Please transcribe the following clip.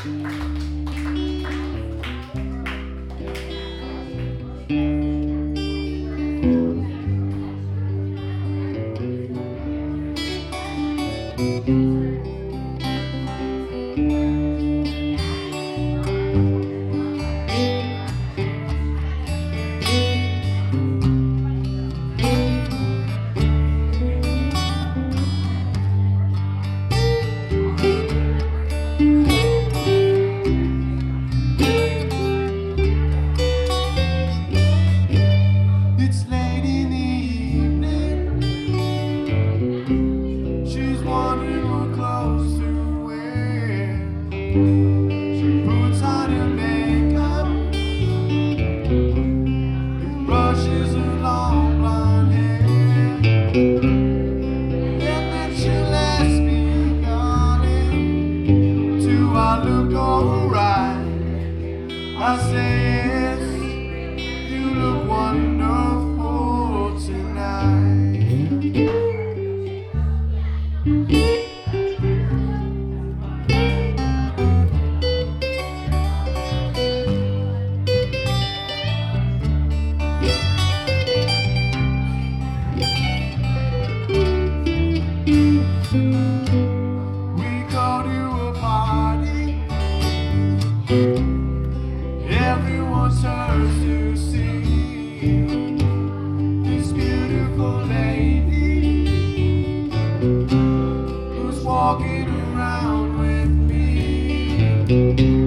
It's late in the evening. She's wondering what clothes to wear. She puts on her makeup and brushes her long blonde hair. And then she'll ask me, darling, do I look alright? I say yes, you look wonderful tonight. We go to a party, everyone's hers to see. This beautiful lady who's walking around with me.